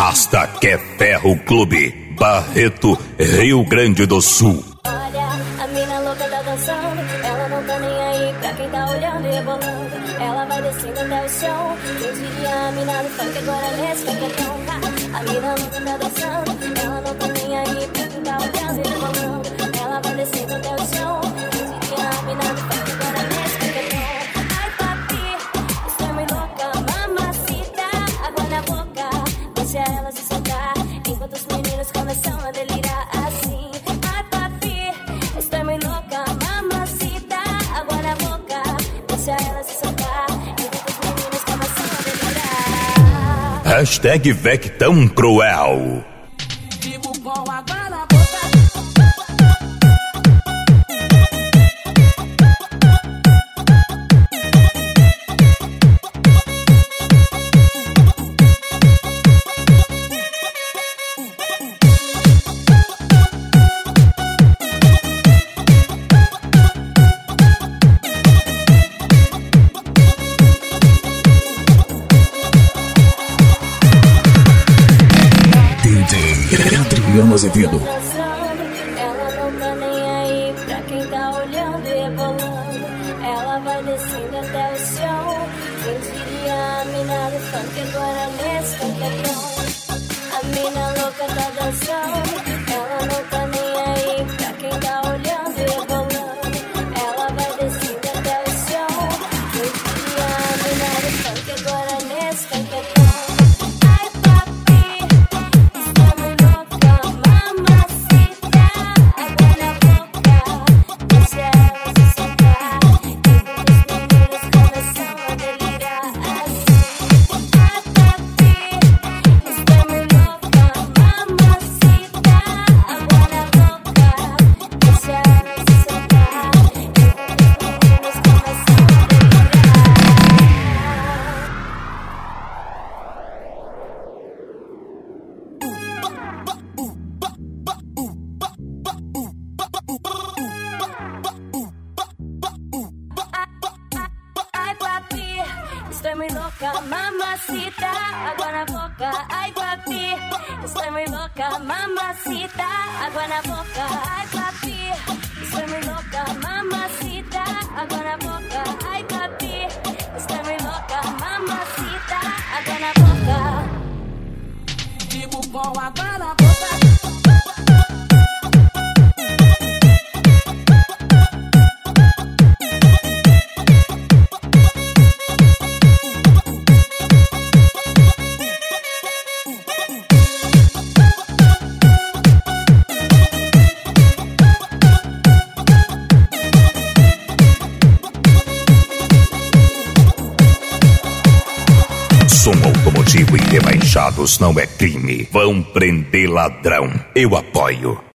Arrasta que é Ferro Clube, Barreto, Rio Grande do Sul. Olha, a mina louca tá dançando, ela não tá nem aí pra quem tá olhando e rebolando. Ela vai descendo até o chão, quem diria a mina do funk agora nesse funketão. A mina louca tá dançando, ela não tá nem aí pra quem tá olhando e rebolando. Ela vai descendo até o chão, quem diria a mina do funk agora nesse funketão. Ai papi, estou muito louca, mamacita, água na boca, deixa ela se soltar, enquanto os meninos começam a delirar assim. Ai papi, estou muito louca, mamacita, água na boca, deixa ela se soltar, enquanto os meninos começam a delirar. Hashtag Vec tão cruel. Digo com água na boca. Adriano Azevedo. Ela não tá nem aí pra quem tá olhando e rebolando. Ela vai descendo até o chão. Quem diria a mina do funk agora nesse funketão. A mina louca tá dançando. Ela não tá nem aí pra quem tá olhando e rebolando. Ela vai descendo até o chão. Quem diria a mina do funk agora nesse funketão. Estoy muy loca, mamacita, agua na boca, ay papi. Estoy muy loca, mamacita, agua na boca, ay papi. Estoy muy loca, mamacita, agua na boca, ay papi. Estoy muy loca, mamacita, agua na boca. Digo com água na boca. Som automotivo e rebaixados não é crime. Vão prender ladrão. Eu apoio.